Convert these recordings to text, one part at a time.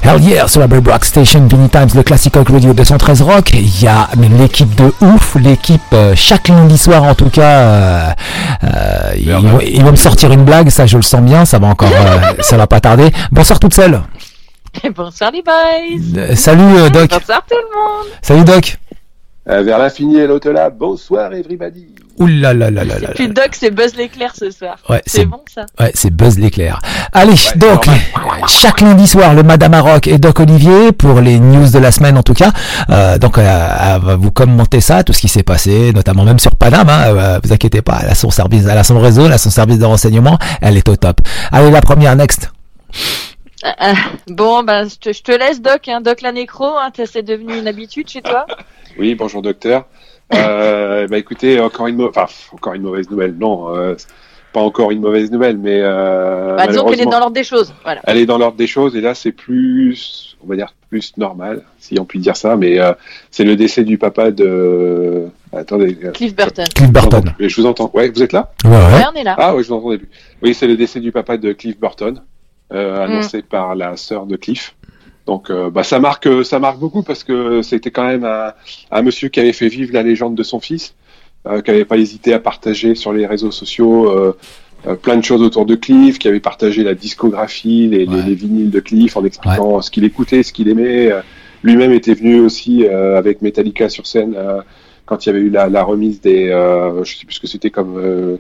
Hell yeah, sur la Brave Rock Station, Vinny Times, le Classic Rock Radio 213 Rock. Il y a l'équipe de ouf, l'équipe chaque lundi soir en tout cas. Ils vont me sortir une blague, ça je le sens bien, ça va encore, ça va pas tarder. Bonsoir toute seule. Bonsoir les boys. Salut Doc. Bonsoir tout le monde. Salut Doc. Vers l'infini et l'au-delà, bonsoir everybody. Ouh là là là là C'est là. plus Doc, c'est Buzz l'éclair ce soir. Ouais, c'est bon ça. Ouais, c'est Buzz l'éclair. Allez, donc chaque lundi soir, le Madame Maroc et Doc Olivier pour les news de la semaine en tout cas. Donc elle va vous commenter ça, tout ce qui s'est passé, notamment même sur Paname. Vous inquiétez pas, elle a son service, elle a son réseau, elle a son service de renseignement, elle est au top. Allez, la première, next. Bon, bah je te laisse Doc, hein, Doc la nécro, hein, c'est devenu une habitude chez toi. Oui, bonjour docteur. Bah écoutez, encore une mauvaise nouvelle. Non, pas encore une mauvaise nouvelle, mais disons qu'elle est dans l'ordre des choses. Voilà. Elle est dans l'ordre des choses et là c'est plus, on va dire plus normal, si on peut dire ça. Mais c'est le décès du papa de. Attendez. Cliff Burton. Cliff Burton. Je vous entends. Ouais, vous êtes là? Ouais, on est là. Ah ouais, je vous entendais plus. Oui, c'est le décès du papa de Cliff Burton, annoncé par la sœur de Cliff. Donc, ça marque beaucoup parce que c'était quand même un monsieur qui avait fait vivre la légende de son fils, qui avait pas hésité à partager sur les réseaux sociaux plein de choses autour de Cliff, qui avait partagé la discographie, les vinyles de Cliff en expliquant ce qu'il écoutait, ce qu'il aimait. Lui-même était venu aussi avec Metallica sur scène quand il y avait eu la remise des, je sais plus ce que c'était comme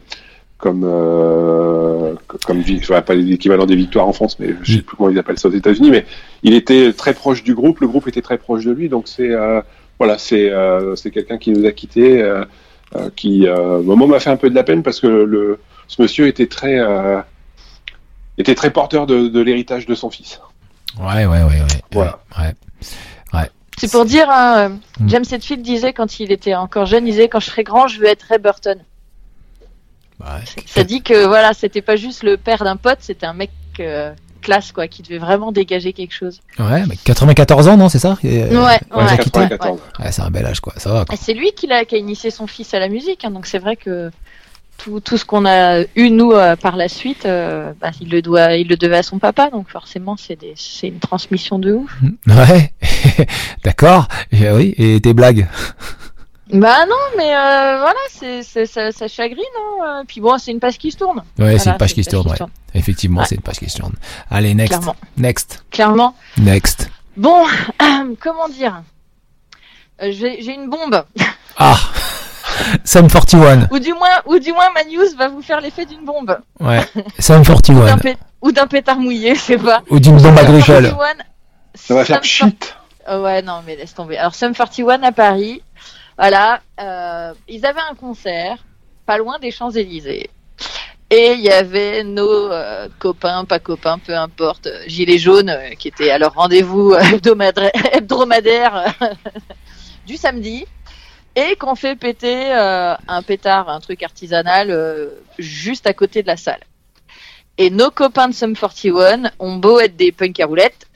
pas l'équivalent des victoires en France, mais je sais plus comment ils appellent ça aux États-Unis, mais il était très proche du groupe, le groupe était très proche de lui, donc c'est quelqu'un qui nous a quittés, qui moi m'a fait un peu de la peine parce que ce monsieur était très porteur de l'héritage de son fils. Ouais. Voilà. Ouais. C'est pour dire, James Hetfield disait quand il était encore jeune, il disait quand je serai grand, je veux être Ray Burton. Ouais. Ça dit que voilà, c'était pas juste le père d'un pote, c'était un mec classe quoi, qui devait vraiment dégager quelque chose. Ouais, mais 94 ans, non, c'est ça? Ouais, 94. Ouais, c'est un bel âge quoi, ça va quoi. Et c'est lui qui a initié son fils à la musique, hein, donc c'est vrai que tout ce qu'on a eu nous par la suite, il le devait à son papa, donc forcément c'est une transmission de ouf. Ouais, d'accord. Oui, et tes blagues? Bah non, mais voilà, ça chagrine, hein. Puis bon, c'est une page qui se tourne. Ouais, voilà, c'est une page qui se tourne, ouais. Effectivement, c'est une page qui se tourne. Allez, Clairement. Next. Bon, comment dire, j'ai une bombe. Ah, Sum 41. ou du moins ma news va vous faire l'effet d'une bombe. Ouais, Sum 41. Ou d'un pétard mouillé, je sais pas. Ou d'une bombe agricole. Ça va faire shit. Ouais, non, mais laisse tomber. Alors, Sum 41 à Paris. Voilà, ils avaient un concert pas loin des Champs-Élysées et il y avait nos copains, pas copains, peu importe, gilets jaunes qui étaient à leur rendez-vous hebdomadaire du samedi et qu'on fait péter un pétard, un truc artisanal juste à côté de la salle. Et nos copains de Sum 41 ont beau être des punks à roulettes,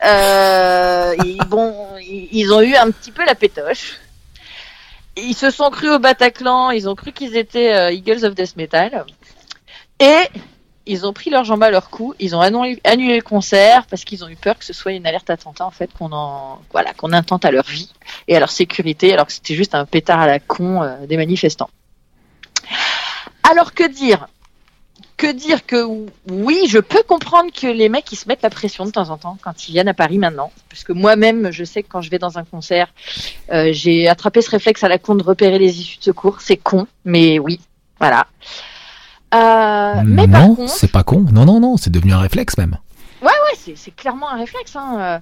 ils ont eu un petit peu la pétoche. Ils se sont crus au Bataclan, ils ont cru qu'ils étaient Eagles of Death Metal. Et ils ont pris leurs jambes à leur cou, ils ont annulé le concert parce qu'ils ont eu peur que ce soit une alerte attentat, en fait, qu'on intente à leur vie et à leur sécurité, alors que c'était juste un pétard à la con des manifestants. Alors que dire que oui, je peux comprendre que les mecs ils se mettent la pression de temps en temps quand ils viennent à Paris maintenant, parce que moi-même je sais que quand je vais dans un concert, j'ai attrapé ce réflexe à la con de repérer les issues de secours. C'est con, mais oui, voilà. Mais non, par contre, c'est pas con. Non, c'est devenu un réflexe même. Ouais, c'est clairement un réflexe. Hein.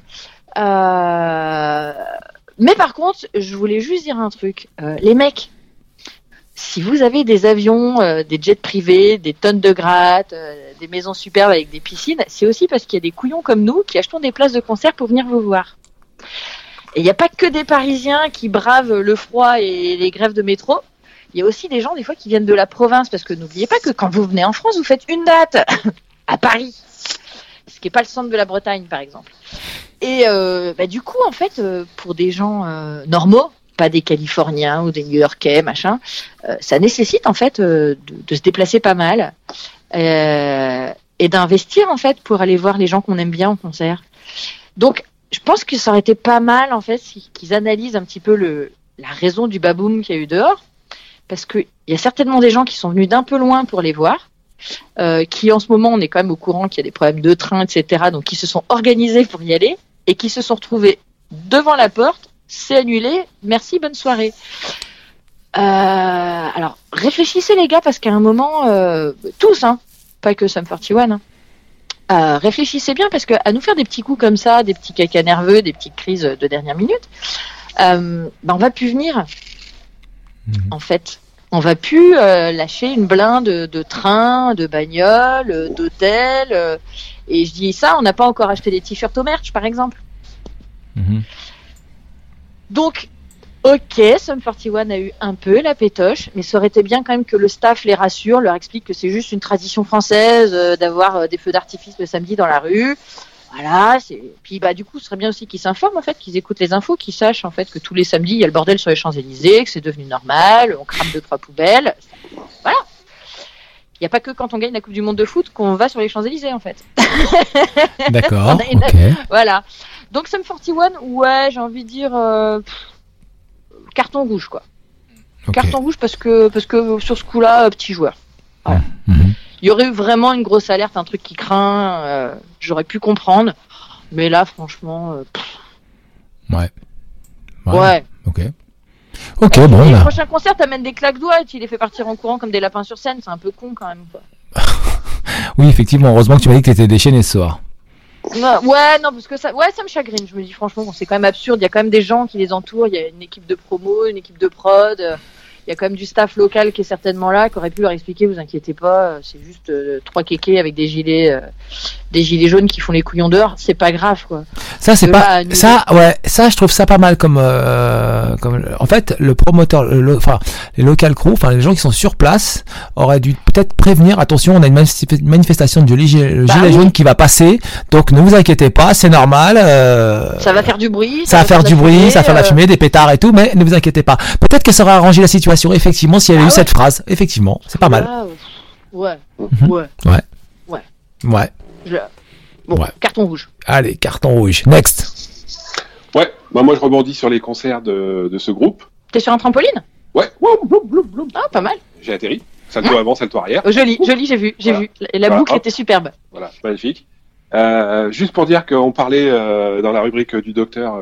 Mais par contre, je voulais juste dire un truc. Les mecs, si vous avez des avions, des jets privés, des tonnes de grattes, des maisons superbes avec des piscines, c'est aussi parce qu'il y a des couillons comme nous qui achetons des places de concert pour venir vous voir. Et il n'y a pas que des Parisiens qui bravent le froid et les grèves de métro. Il y a aussi des gens, des fois, qui viennent de la province, parce que n'oubliez pas que quand vous venez en France, vous faites une date à Paris, ce qui n'est pas le centre de la Bretagne, par exemple. Et du coup, en fait, pour des gens normaux, pas des Californiens ou des New-Yorkais, machin, ça nécessite en fait de se déplacer pas mal et d'investir en fait pour aller voir les gens qu'on aime bien en concert. Donc je pense que ça aurait été pas mal en fait qu'ils analysent un petit peu la raison du baboum qu'il y a eu dehors, parce qu'il y a certainement des gens qui sont venus d'un peu loin pour les voir, qui en ce moment on est quand même au courant qu'il y a des problèmes de train, etc. Donc qui se sont organisés pour y aller et qui se sont retrouvés devant la porte, c'est annulé, merci, bonne soirée. Alors réfléchissez les gars, parce qu'à un moment, tous, hein, pas que Sum 41, hein, réfléchissez bien, parce que à nous faire des petits coups comme ça, des petits cacas nerveux, des petites crises de dernière minute, on va plus venir. En fait, on va plus lâcher une blinde de train, de bagnole, d'hôtel. Et je dis ça, on n'a pas encore acheté des t-shirts au merch, par exemple. Donc, ok, Sum 41 a eu un peu la pétoche, mais ça aurait été bien quand même que le staff les rassure, leur explique que c'est juste une tradition française d'avoir des feux d'artifice le samedi dans la rue. Voilà, puis du coup, ce serait bien aussi qu'ils s'informent, en fait, qu'ils écoutent les infos, qu'ils sachent en fait que tous les samedis, il y a le bordel sur les Champs-Élysées, que c'est devenu normal, on crame 2-3 poubelles. Voilà. Il n'y a pas que quand on gagne la Coupe du Monde de foot qu'on va sur les Champs-Élysées, en fait. D'accord, ok. Voilà. Donc, Sum 41, ouais, j'ai envie de dire carton rouge, quoi. Okay. Carton rouge parce que sur ce coup-là, petit joueur. Voilà. Il y aurait eu vraiment une grosse alerte, un truc qui craint, j'aurais pu comprendre. Mais là, franchement... Ouais. Ok. Ok, bon. Le prochain concert, t'amènes des claques-doigts et tu les fais partir en courant comme des lapins sur scène. C'est un peu con, quand même, quoi. Oui, effectivement. Heureusement que tu m'as dit que t'étais déchaîné ce soir. Ouais, non, parce que ça me chagrine. Je me dis, franchement, c'est quand même absurde. Il y a quand même des gens qui les entourent. Il y a une équipe de promo, une équipe de prod. Il y a quand même du staff local qui est certainement là, qui aurait pu leur expliquer, vous inquiétez pas, c'est juste 3 kékés avec des gilets jaunes qui font les couillons dehors, c'est pas grave, quoi. Ça, c'est pas, ça, je trouve ça pas mal comme en fait, le promoteur, les local crew, les gens qui sont sur place, auraient dû peut-être prévenir, attention, on a une manifestation de gilet jaune qui va passer, donc ne vous inquiétez pas, c'est normal, ça va faire du bruit, ça va faire du bruit, ça va faire de la fumée, des pétards et tout, mais ne vous inquiétez pas. Peut-être que ça aurait arrangé la situation. Effectivement, s'il y avait eu cette phrase, effectivement, c'est pas mal. Ouais. Carton rouge. Allez, carton rouge. Next. Ouais, moi je rebondis sur les concerts de ce groupe. T'es sur un trampoline? Ouais. Ah, pas mal. J'ai atterri. Salto avant, salto arrière. Joli, j'ai vu. Et la boucle était superbe. Voilà, magnifique. Juste pour dire qu'on parlait dans la rubrique du docteur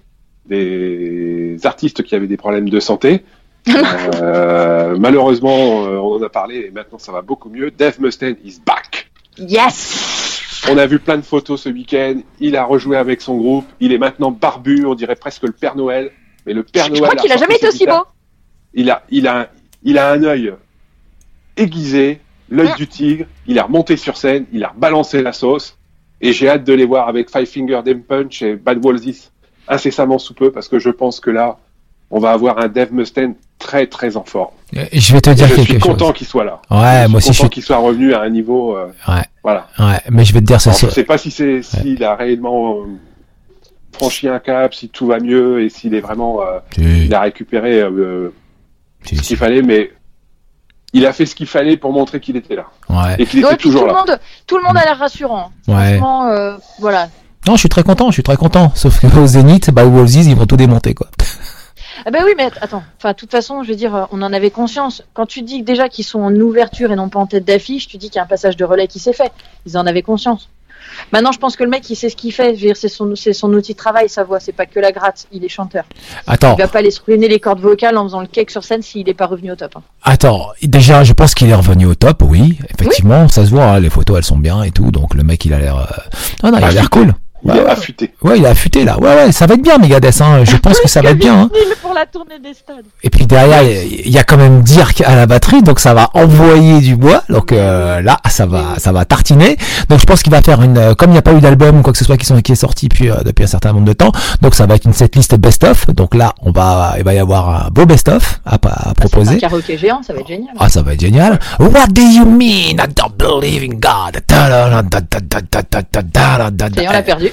des artistes qui avaient des problèmes de santé. Malheureusement, on en a parlé et maintenant ça va beaucoup mieux. Dave Mustaine is back. Yes. On a vu plein de photos ce week-end. Il a rejoué avec son groupe. Il est maintenant barbu, on dirait presque le Père Noël. Mais le Père Noël. Je crois qu'il a jamais été aussi beau. Il a un œil aiguisé, l'œil du tigre. Il est remonté sur scène. Il a rebalancé la sauce. Et j'ai hâte de les voir avec Five Finger Death Punch et Bad Wolves incessamment sous peu, parce que je pense que là, on va avoir un Dave Mustaine très très en forme. Je vais te dire quelque chose. Je suis content qu'il soit là. Ouais, moi aussi. Je suis content qu'il soit revenu à un niveau. Voilà. Ouais, mais je vais te dire ça. Je sais pas s'il a réellement franchi un cap, si tout va mieux et s'il est vraiment. Il a récupéré ce qu'il fallait, mais il a fait ce qu'il fallait pour montrer qu'il était là. Ouais. Et qu'il était toujours là. Tout le monde a l'air rassurant. Ouais. Franchement, voilà. Non, je suis très content. Sauf que au Zénith, aux Wolves, ils vont tout démonter, quoi. Ah ben oui, mais attends. Enfin, de toute façon, je veux dire, on en avait conscience. Quand tu dis déjà qu'ils sont en ouverture et non pas en tête d'affiche, tu dis qu'il y a un passage de relais qui s'est fait. Ils en avaient conscience. Maintenant, je pense que le mec, il sait ce qu'il fait. Je veux dire, c'est son outil de travail, sa voix. C'est pas que la gratte. Il est chanteur. Attends. Il va pas aller se ruiner les cordes vocales en faisant le cake sur scène s'il est pas revenu au top. Hein. Attends. Déjà, je pense qu'il est revenu au top, oui. Effectivement, oui. Ça se voit, hein, les photos, elles sont bien et tout. Donc, le mec, il a l'air, il a l'air cool. Il est affûté. Ouais, il est affûté là. Ouais, ça va être bien, Megadeth. Hein. Je pense que ça va être bien. Hein. Pour la tournée des stades. Et puis derrière, il y a quand même Dirk à la batterie, donc ça va envoyer du bois. Donc là, ça va tartiner. Donc je pense qu'il va faire comme il n'y a pas eu d'album ou quoi que ce soit qui est sorti depuis un certain nombre de temps. Donc ça va être une setlist best-of. Donc là, il va y avoir un beau best-of à proposer. C'est un karaoké géant, ça va être génial. Ah, ça va être génial. What do you mean? I don't believe in God. Et on l'a perdu.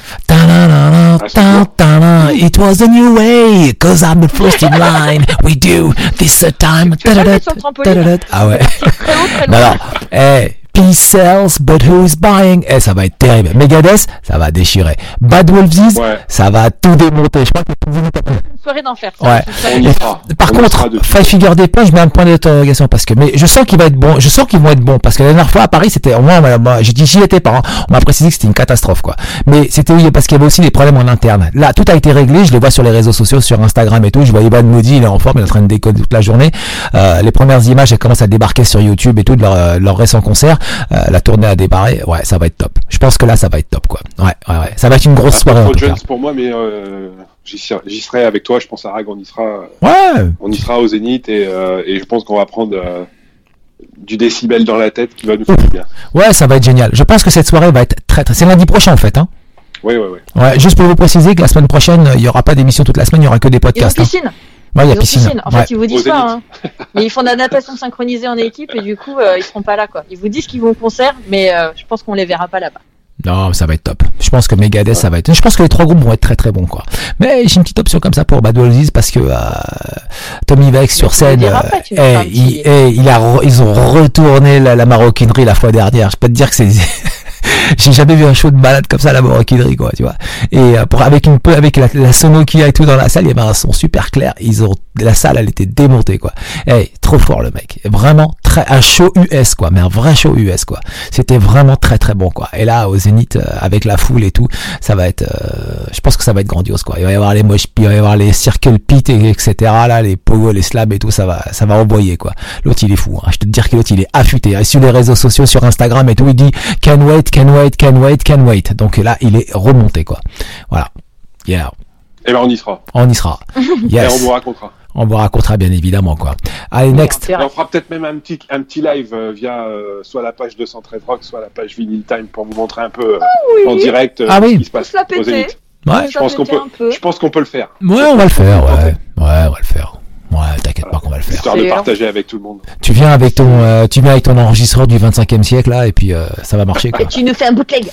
It was a new way, cause I'm the first in line. We do this time. Tu vas mettre sur le trampoline. Ah ouais. Très haut, très loin. Alors, Peace sells, but who's buying? Ça va être terrible. Megadeth, ça va déchirer. Bad Wolves, ça va tout démonter. Je crois que une soirée d'enfer. Ouais. Par contre, Five Finger Death, je mets un point d'interrogation parce que, mais je sens qu'il va être bon. Je sens qu'ils vont être bons parce que la dernière fois à Paris, c'était, moi, j'y étais pas. Hein. On m'a précisé que c'était une catastrophe, quoi. Mais c'était parce qu'il y avait aussi des problèmes en interne. Là, tout a été réglé. Je les vois sur les réseaux sociaux, sur Instagram et tout. Je vois Ivan Moody, il est en forme, il est en train de déconner toute la journée. Les premières images, elles commencent à débarquer sur YouTube et tout de leur récent concert. La tournée a démarré. Ouais, ça va être top. Je pense que là, ça va être top, quoi. Ouais. Ça va être une grosse soirée. Jones pour moi, mais j'y serai avec toi. Je pense à Rag, on y sera. Ouais. On y sera au Zénith et je pense qu'on va prendre du décibel dans la tête qui va nous faire du bien. Ouais, ça va être génial. Je pense que cette soirée va être très. C'est lundi prochain en fait, hein. Oui. Ouais, juste pour vous préciser que la semaine prochaine, il y aura pas d'émission toute la semaine, il y aura que des podcasts. Il y a piscine. Ouais, il y a piscine. En fait, ils vous disent pas, hein. Mais ils font de la natation synchronisée en équipe et du coup, ils seront pas là, quoi. Ils vous disent qu'ils vont au concert, mais je pense qu'on les verra pas là-bas. Non, ça va être top. Je pense que Megadeth, ça va être. Je pense que les trois groupes vont être très très bons, quoi. Mais j'ai une petite option comme ça pour Bad Wolves parce que Tommy Vex sur scène, ils ont retourné la maroquinerie la fois dernière. Je peux te dire que c'est j'ai jamais vu un show de malade comme ça, la maroquinerie, quoi, tu vois. Et avec la sono qu'il y a et tout dans la salle, il y avait un son super clair. La salle, elle était démontée, quoi. Trop fort, le mec. Vraiment un show US, quoi. Mais un vrai show US, quoi. C'était vraiment très, très bon, quoi. Et là, au Zénith, avec la foule et tout, ça va être, je pense que ça va être grandiose, quoi. Il va y avoir les mosh pits, il va y avoir les circle pits, etc., là, les pogo, les slabs et tout, ça va envoyer, quoi. L'autre, il est fou, hein. Je te dire que l'autre, il est affûté. Et sur les réseaux sociaux, sur Instagram et tout, il dit, can wait. Donc là, il est remonté, quoi. Voilà. Yeah. Et ben, on y sera. Yes. Et on vous racontera. On vous racontera bien évidemment, quoi. Allez, next. On fera peut-être même un petit live via soit la page 213 Rock, soit la page Vinyl Time pour vous montrer un peu en direct ce qui se passe au Zénith. Ouais. Je pense qu'on peut le faire. Ouais, on va le faire. Ouais, on va le faire. Ouais, t'inquiète pas qu'on va le faire. Histoire de partager avec tout le monde. Tu viens avec ton enregistreur du 25e siècle là, et puis ça va marcher, quoi. Et tu nous fais un bootleg.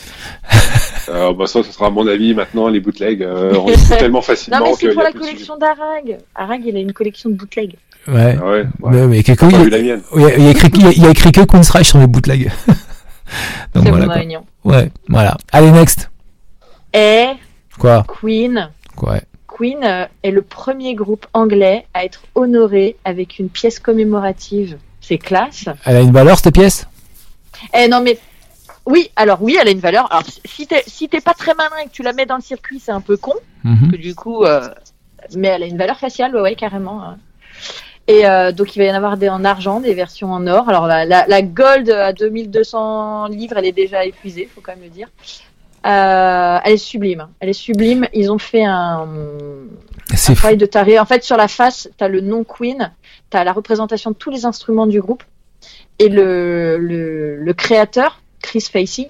Ça sera à mon avis maintenant, les bootlegs. On les trouve tellement facilement. Non, mais c'est pour la collection d'Arag. Arag, il a une collection de bootlegs. Ouais. Mais il y a écrit que Queen's Reich sur les bootlegs. Donc c'est voilà. mon réunion. Ouais, voilà. Allez, next. Et quoi? Queen. Quoi? Queen est le premier groupe anglais à être honoré avec une pièce commémorative. C'est classe. Elle a une valeur, cette pièce? Non, mais oui, elle a une valeur. Alors, si t'es pas très malin et que tu la mets dans le circuit, c'est un peu con. Parce que du coup, mais elle a une valeur faciale, ouais, carrément. Et donc, il va y en avoir des en argent, des versions en or. Alors, la gold à 2200 livres, elle est déjà épuisée, faut quand même le dire. Elle est sublime. Ils ont fait un travail de taré. En fait, sur la face, t'as le nom Queen, t'as la représentation de tous les instruments du groupe, et le créateur, Chris Facey,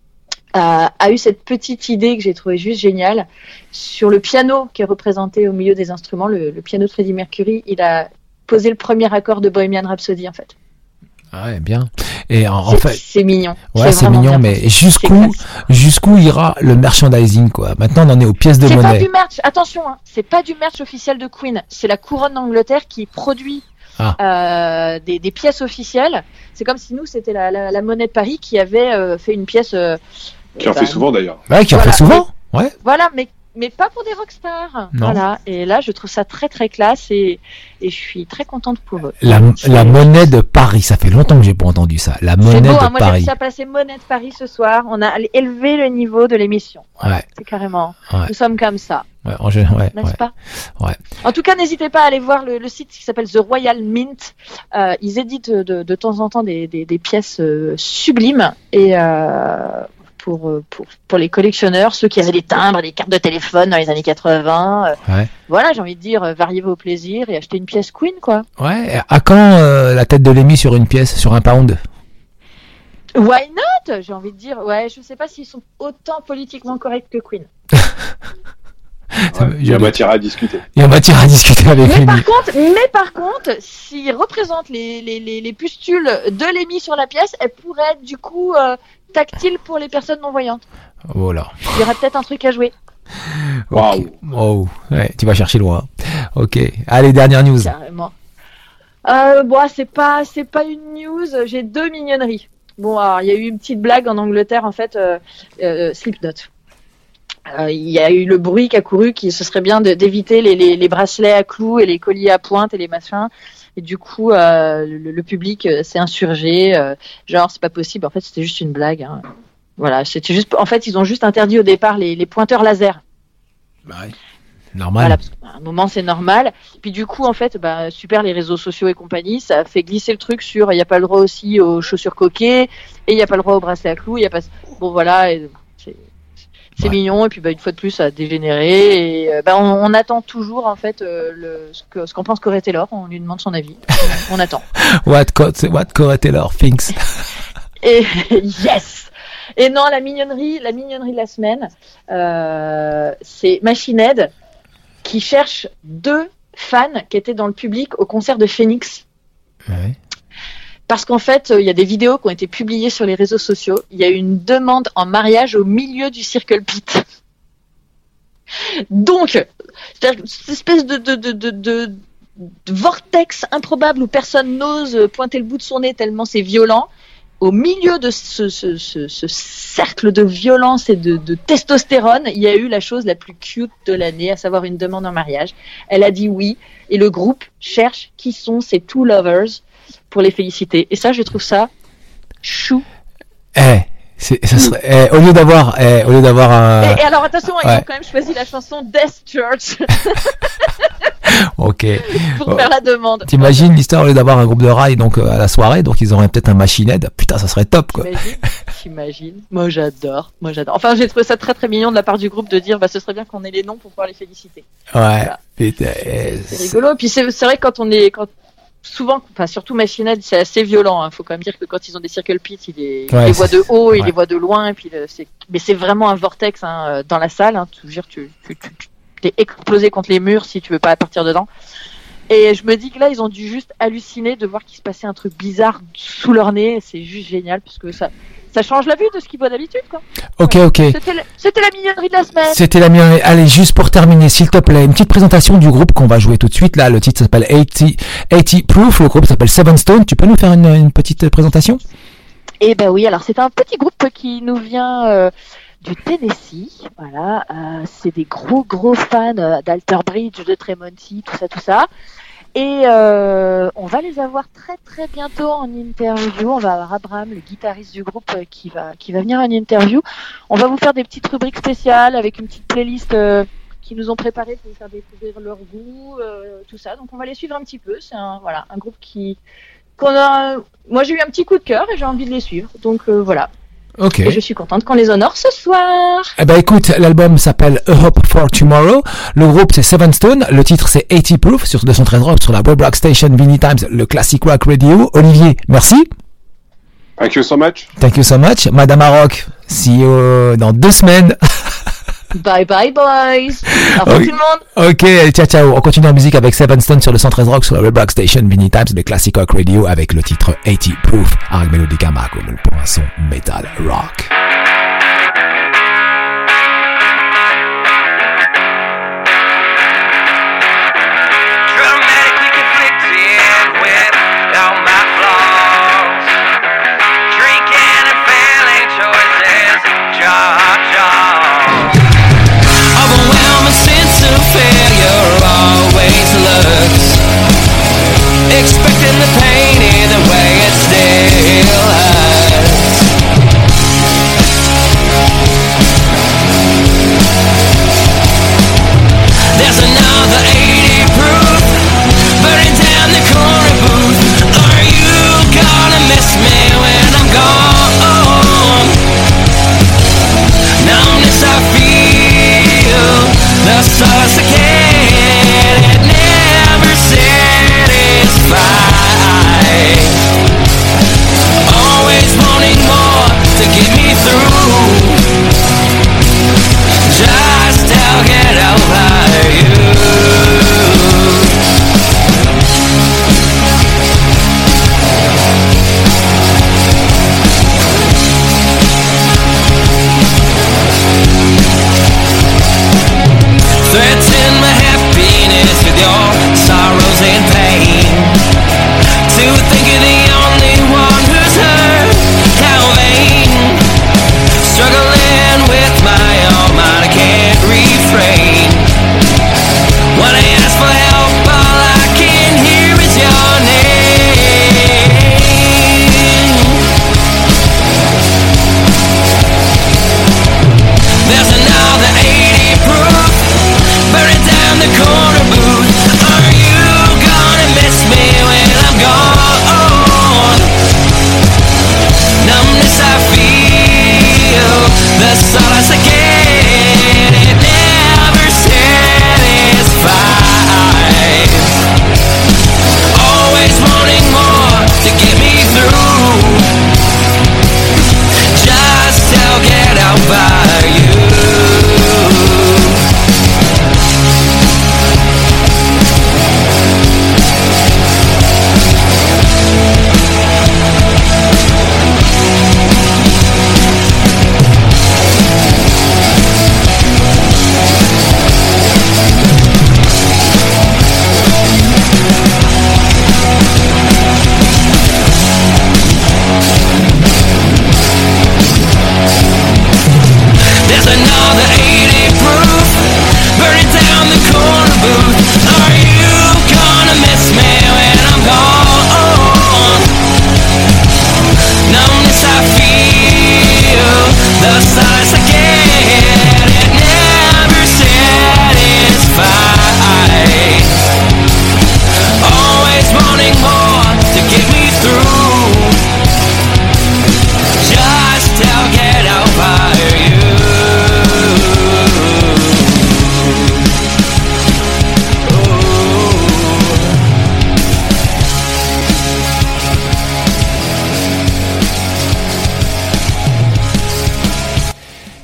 a eu cette petite idée que j'ai trouvée juste géniale. Sur le piano qui est représenté au milieu des instruments, le piano de Freddie Mercury, il a posé le premier accord de Bohemian Rhapsody, en fait. Ouais, bien. Et en fait, c'est mignon. Ouais, c'est mignon, mais jusqu'où ira le merchandising, quoi. Maintenant, on en est aux pièces de monnaie. C'est pas du merch. Attention, hein. C'est pas du merch officiel de Queen. C'est la couronne d'Angleterre qui produit des pièces officielles. C'est comme si nous, c'était la monnaie de Paris qui avait fait une pièce. Qui en fait souvent d'ailleurs. Ouais, qui en fait souvent. Ouais. Voilà, mais pas pour des rockstars. Non. Voilà. Et là, je trouve ça très très classe et je suis très contente pour eux. La monnaie de Paris, ça fait longtemps que j'ai pas entendu ça. La monnaie de Paris. Moi, j'ai réussi à placer monnaie de Paris ce soir. On a élevé le niveau de l'émission. Ouais. C'est carrément. Ouais. Nous sommes comme ça. Ouais, n'est-ce pas? Ouais. En tout cas, n'hésitez pas à aller voir le site qui s'appelle The Royal Mint. Ils éditent de temps en temps des pièces sublimes et pour les collectionneurs, ceux qui avaient des timbres, des cartes de téléphone dans les années 80. Voilà, j'ai envie de dire, variez vos plaisirs et achetez une pièce Queen, quoi. Ouais, à quand la tête de Lemmy sur une pièce, sur un pound? Why not? J'ai envie de dire, ouais, je sais pas s'ils sont autant politiquement corrects que Queen. Il y a matière à discuter. Avec Lemmy. Mais par contre, s'ils représentent les pustules de Lemmy sur la pièce, elles pourraient être du coup tactiles pour les personnes non-voyantes. Voilà. Il y aura peut-être un truc à jouer. Waouh. Okay. Oh, ouais, tu vas chercher loin. Ok. Allez, dernière news. Carrément. C'est pas une news. J'ai deux mignonneries. Bon, alors, il y a eu une petite blague en Angleterre, en fait, Slipknot. Il y a eu le bruit qui a couru, ce serait bien d'éviter les bracelets à clous et les colliers à pointe et les machins. Et du coup, le public s'est insurgé. Genre, c'est pas possible. En fait, c'était juste une blague. Hein. Voilà, c'était juste. En fait, ils ont juste interdit au départ les pointeurs laser. Bah oui. Normal. Voilà, parce qu'à un moment c'est normal. Puis du coup, en fait, super les réseaux sociaux et compagnie, ça a fait glisser le truc sur. Il n'y a pas le droit aussi aux chaussures coquées et il n'y a pas le droit aux bracelets à clous. Il y a pas. Bon voilà. C'est mignon et puis une fois de plus ça a dégénéré et on attend toujours en fait ce qu'en pense Corey Taylor, on lui demande son avis, on attend. What Corey Taylor thinks. Et yes. Et non, la mignonnerie de la semaine, c'est Machine Head qui cherche 2 fans qui étaient dans le public au concert de Phoenix. Ouais. Parce qu'en fait, il y a des vidéos qui ont été publiées sur les réseaux sociaux. Il y a eu une demande en mariage au milieu du Circle Pit. Donc, c'est-à-dire cette espèce de vortex improbable où personne n'ose pointer le bout de son nez tellement c'est violent. Au milieu de ce cercle de violence et de testostérone, il y a eu la chose la plus cute de l'année, à savoir une demande en mariage. Elle a dit oui, et le groupe cherche qui sont ces 2 lovers pour les féliciter. Et ça, je trouve ça chou. Ça serait, au lieu d'avoir un... Et alors, attention, ils ont quand même choisi la chanson Death Church. Ok. Pour faire la demande. T'imagines l'histoire, au lieu d'avoir un groupe de rail, donc, à la soirée, donc ils auraient peut-être un Machine Head. Putain, ça serait top, quoi. T'imagines. Moi, j'adore. Enfin, j'ai trouvé ça très très mignon de la part du groupe de dire, ce serait bien qu'on ait les noms pour pouvoir les féliciter. Ouais. Voilà. C'est rigolo. Puis c'est vrai que souvent, surtout Machine Head, c'est assez violent. Hein. Faut quand même dire que quand ils ont des circle pits, ils les voient de haut, ils les voient de loin. Et puis mais c'est vraiment un vortex dans la salle. Hein. Tu t'es explosé contre les murs si tu veux pas partir dedans. Et je me dis que là, ils ont dû juste halluciner de voir qu'il se passait un truc bizarre sous leur nez. C'est juste génial parce que ça change la vue de ce qu'ils voient d'habitude, quoi. Ok. C'était la mignonnerie de la semaine. C'était la mignonnerie. Allez, juste pour terminer, s'il te plaît, une petite présentation du groupe qu'on va jouer tout de suite. Là, le titre s'appelle 80 Proof. Le groupe s'appelle Seven Stone. Tu peux nous faire une petite présentation? Eh ben oui. Alors, c'est un petit groupe qui nous vient du Tennessee. Voilà. C'est des gros fans d'Alter Bridge, de Tremonti, tout ça. Et on va les avoir très très bientôt en interview. On va avoir Abraham, le guitariste du groupe, qui va venir en interview. On va vous faire des petites rubriques spéciales avec une petite playlist qu'ils nous ont préparée pour vous faire découvrir leur goût, tout ça. Donc on va les suivre un petit peu. C'est un groupe moi j'ai eu un petit coup de cœur et j'ai envie de les suivre. Donc voilà. Ok. Et je suis contente qu'on les honore ce soir. Eh ben écoute, l'album s'appelle A Hope for Tomorrow. Le groupe c'est Seven Stone. Le titre c'est 80 Proof sur 213 Rock sur la web rock station Vinny Times, le classic rock radio. Olivier, merci. Thank you so much. Thank you so much. Madame Maroc, see you dans 2 semaines. Bye bye boys. Au revoir tout le monde. Ok, ciao. On continue en musique avec Seven Stone sur le 113 Rock sur la web rock station Vinny Times, le classic rock radio avec le titre 80 Proof avec Melodica Marco pour un son metal rock. Expecting the pain either way, it still hurts.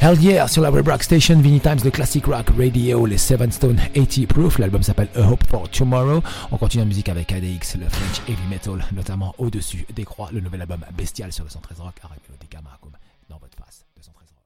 Hell Yeah sur la Web Rock Station, Vinny Times, le Classic Rock Radio, les Seven Stone 80 Proof. L'album s'appelle A Hope for Tomorrow. On continue en musique avec ADX, le French Heavy Metal, notamment Au-dessus des Croix, le nouvel album Bestial sur le 113 Rock, Arrêt Mélodica Maracum, dans votre face, 213 Rock.